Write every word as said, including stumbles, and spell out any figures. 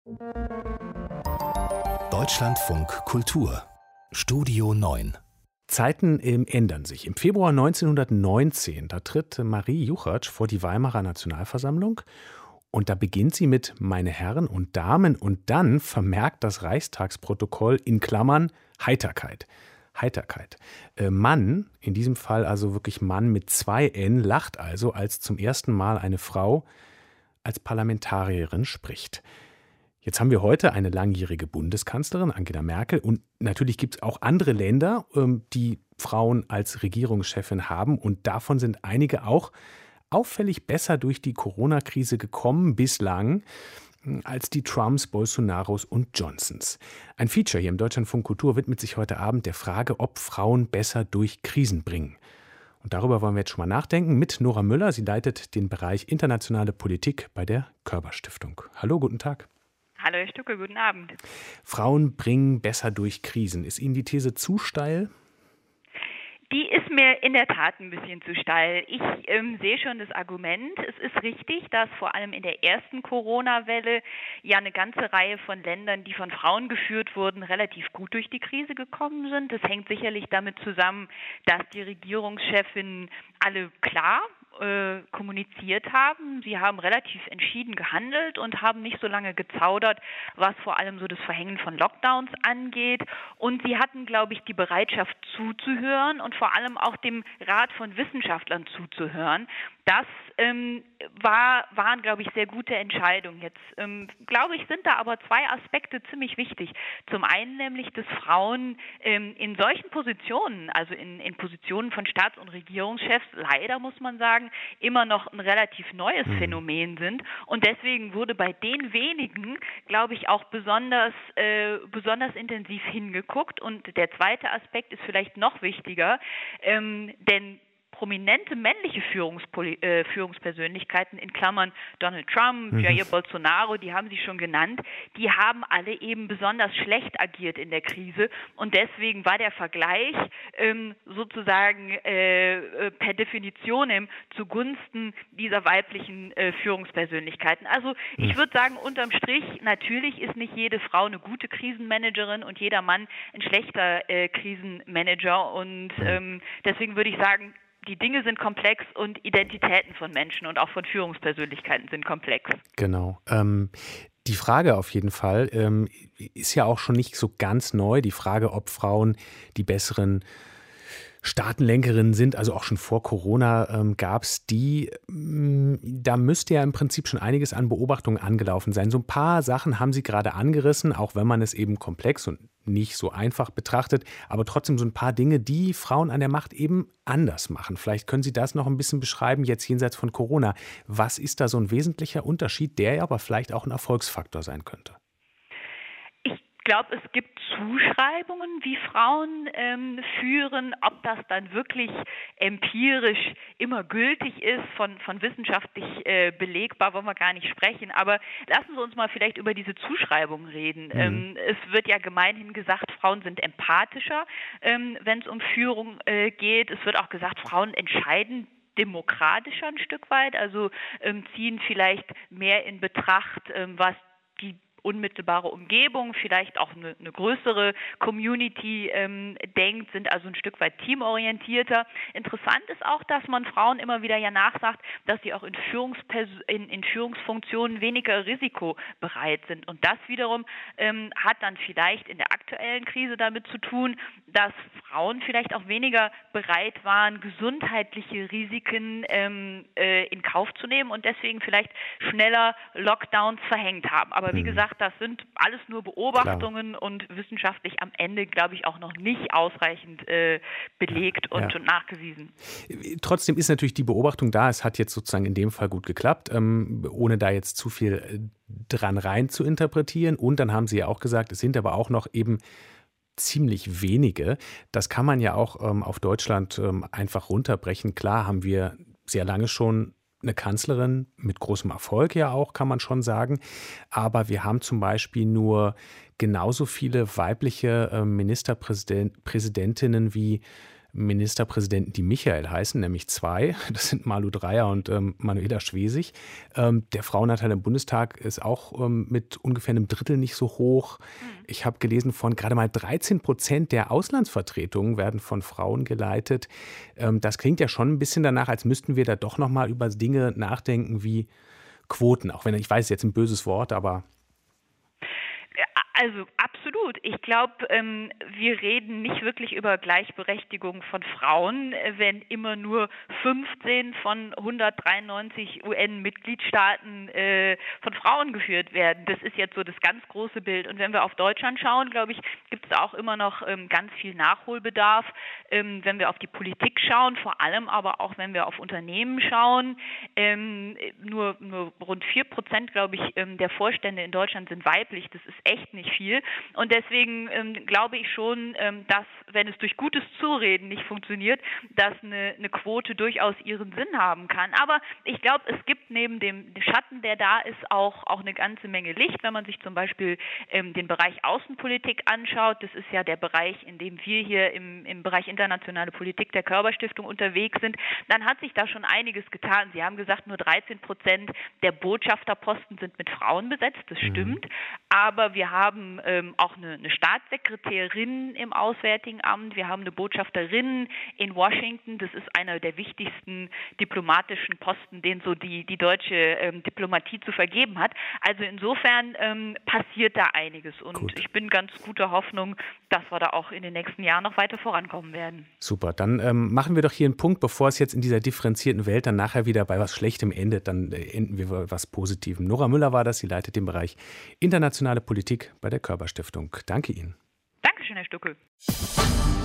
Deutschlandfunk Kultur Studio neun. Zeiten ähm, ändern sich. Im Februar neunzehnhundertneunzehn, da tritt Marie Juchatsch vor die Weimarer Nationalversammlung und da beginnt sie mit »Meine Herren und Damen« und dann vermerkt das Reichstagsprotokoll in Klammern Heiterkeit. Heiterkeit. Äh, Mann, in diesem Fall also wirklich Mann mit zwei N, lacht also, als zum ersten Mal eine Frau als Parlamentarierin spricht. Jetzt haben wir heute eine langjährige Bundeskanzlerin, Angela Merkel, und natürlich gibt es auch andere Länder, die Frauen als Regierungschefin haben, und davon sind einige auch auffällig besser durch die Corona-Krise gekommen bislang als die Trumps, Bolsonaros und Johnsons. Ein Feature hier im Deutschlandfunk Kultur widmet sich heute Abend der Frage, ob Frauen besser durch Krisen bringen. Und darüber wollen wir jetzt schon mal nachdenken mit Nora Müller. Sie leitet den Bereich internationale Politik bei der Körber Stiftung. Hallo, guten Tag. Hallo Herr Stucke, guten Abend. Frauen bringen besser durch Krisen. Ist Ihnen die These zu steil? Die ist mir in der Tat ein bisschen zu steil. Ich ähm, sehe schon das Argument. Es ist richtig, dass vor allem in der ersten Corona-Welle ja eine ganze Reihe von Ländern, die von Frauen geführt wurden, relativ gut durch die Krise gekommen sind. Das hängt sicherlich damit zusammen, dass die Regierungschefinnen alle klar äh, kommuniziert haben. Sie haben relativ entschieden gehandelt und haben nicht so lange gezaudert, was vor allem so das Verhängen von Lockdowns angeht. Und sie hatten, glaube ich, die Bereitschaft zuzuhören und vor allem auch dem Rat von Wissenschaftlern zuzuhören. Das ähm, war, waren, glaube ich, sehr gute Entscheidungen. Jetzt, ähm, glaube ich, sind da aber zwei Aspekte ziemlich wichtig. Zum einen nämlich, dass Frauen ähm, in solchen Positionen, also in, in Positionen von Staats- und Regierungschefs, leider muss man sagen, immer noch ein relativ neues mhm. Phänomen sind. Und deswegen wurde bei den wenigen, glaube ich, auch besonders, äh, besonders intensiv hingeguckt. Und der zweite Aspekt ist vielleicht noch wichtiger, ähm, denn prominente männliche Führungspoli- äh, Führungspersönlichkeiten, in Klammern Donald Trump, mhm. Jair Bolsonaro, die haben Sie schon genannt, die haben alle eben besonders schlecht agiert in der Krise und deswegen war der Vergleich ähm, sozusagen äh, per Definition zugunsten dieser weiblichen äh, Führungspersönlichkeiten. Also ich mhm. würde sagen, unterm Strich, natürlich ist nicht jede Frau eine gute Krisenmanagerin und jeder Mann ein schlechter äh, Krisenmanager und mhm. ähm, deswegen würde ich sagen, die Dinge sind komplex und Identitäten von Menschen und auch von Führungspersönlichkeiten sind komplex. Genau. Ähm, die Frage auf jeden Fall ähm, ist ja auch schon nicht so ganz neu. Die Frage, ob Frauen die besseren Staatenlenkerinnen sind, also auch schon vor Corona ähm, gab es die. Ähm, da müsste ja im Prinzip schon einiges an Beobachtungen angelaufen sein. So ein paar Sachen haben Sie gerade angerissen, auch wenn man es eben komplex und nicht so einfach betrachtet, aber trotzdem so ein paar Dinge, die Frauen an der Macht eben anders machen. Vielleicht können Sie das noch ein bisschen beschreiben, jetzt jenseits von Corona. Was ist da so ein wesentlicher Unterschied, der aber vielleicht auch ein Erfolgsfaktor sein könnte? Ich glaube, es gibt Zuschreibungen, wie Frauen ähm, führen. Ob das dann wirklich empirisch immer gültig ist, von, von wissenschaftlich äh, belegbar, wollen wir gar nicht sprechen. Aber lassen Sie uns mal vielleicht über diese Zuschreibungen reden. Mhm. Ähm, es wird ja gemeinhin gesagt, Frauen sind empathischer, ähm, wenn es um Führung äh, geht. Es wird auch gesagt, Frauen entscheiden demokratischer ein Stück weit, also ähm, ziehen vielleicht mehr in Betracht, ähm, was die unmittelbare Umgebung, vielleicht auch eine, eine größere Community ähm, denkt, sind also ein Stück weit teamorientierter. Interessant ist auch, dass man Frauen immer wieder ja nachsagt, dass sie auch in, Führungspers- in, in Führungsfunktionen weniger risikobereit sind. Und das wiederum ähm, hat dann vielleicht in der aktuellen Krise damit zu tun, dass Frauen vielleicht auch weniger bereit waren, gesundheitliche Risiken ähm, äh, in Kauf zu nehmen und deswegen vielleicht schneller Lockdowns verhängt haben. Aber wie mhm. gesagt, das sind alles nur Beobachtungen Klar. und wissenschaftlich am Ende, glaube ich, auch noch nicht ausreichend äh, belegt und, ja. und nachgewiesen. Trotzdem ist natürlich die Beobachtung da, es hat jetzt sozusagen in dem Fall gut geklappt, ähm, ohne da jetzt zu viel dran rein zu interpretieren. Und dann haben Sie ja auch gesagt, es sind aber auch noch eben ziemlich wenige. Das kann man ja auch ähm, auf Deutschland ähm, einfach runterbrechen. Klar haben wir sehr lange schon eine Kanzlerin mit großem Erfolg ja auch, kann man schon sagen. Aber wir haben zum Beispiel nur genauso viele weibliche äh, Ministerpräsidentinnen wie Ministerpräsidenten, die Michael heißen, nämlich zwei. Das sind Malu Dreyer und ähm, Manuela Schwesig. Ähm, der Frauenanteil im Bundestag ist auch ähm, mit ungefähr einem Drittel nicht so hoch. Ich habe gelesen, von gerade mal dreizehn Prozent der Auslandsvertretungen werden von Frauen geleitet. Ähm, das klingt ja schon ein bisschen danach, als müssten wir da doch noch mal über Dinge nachdenken wie Quoten. Auch wenn, ich weiß, jetzt ein böses Wort, aber... Also absolut. Ich glaube, ähm, wir reden nicht wirklich über Gleichberechtigung von Frauen, wenn immer nur fünfzehn von hundertdreiundneunzig U N-Mitgliedstaaten äh, von Frauen geführt werden. Das ist jetzt so das ganz große Bild. Und wenn wir auf Deutschland schauen, glaube ich, gibt es auch immer noch ähm, ganz viel Nachholbedarf. Ähm, wenn wir auf die Politik schauen, vor allem aber auch, wenn wir auf Unternehmen schauen, ähm, nur, nur rund vier Prozent, glaube ich, ähm, der Vorstände in Deutschland sind weiblich. Das ist echt nicht viel. Und deswegen ähm, glaube ich schon, ähm, dass, wenn es durch gutes Zureden nicht funktioniert, dass eine, eine Quote durchaus ihren Sinn haben kann. Aber ich glaube, es gibt neben dem Schatten, der da ist, auch, auch eine ganze Menge Licht. Wenn man sich zum Beispiel ähm, den Bereich Außenpolitik anschaut, das ist ja der Bereich, in dem wir hier im, im Bereich internationale Politik der Körber-Stiftung unterwegs sind, dann hat sich da schon einiges getan. Sie haben gesagt, nur dreizehn Prozent der Botschafterposten sind mit Frauen besetzt. Das stimmt. Mhm. Aber wir haben ähm, auch eine, eine Staatssekretärin im Auswärtigen Amt, wir haben eine Botschafterin in Washington, das ist einer der wichtigsten diplomatischen Posten, den so die, die deutsche ähm, Diplomatie zu vergeben hat. Also insofern ähm, passiert da einiges und Gut. ich bin ganz guter Hoffnung, dass wir da auch in den nächsten Jahren noch weiter vorankommen werden. Super, dann ähm, machen wir doch hier einen Punkt, bevor es jetzt in dieser differenzierten Welt dann nachher wieder bei was Schlechtem endet, dann äh, enden wir bei was Positivem. Nora Müller war das, sie leitet den Bereich internationale Politik bei der Körber-Stiftung. Danke Ihnen. Dankeschön, Herr Stuckel.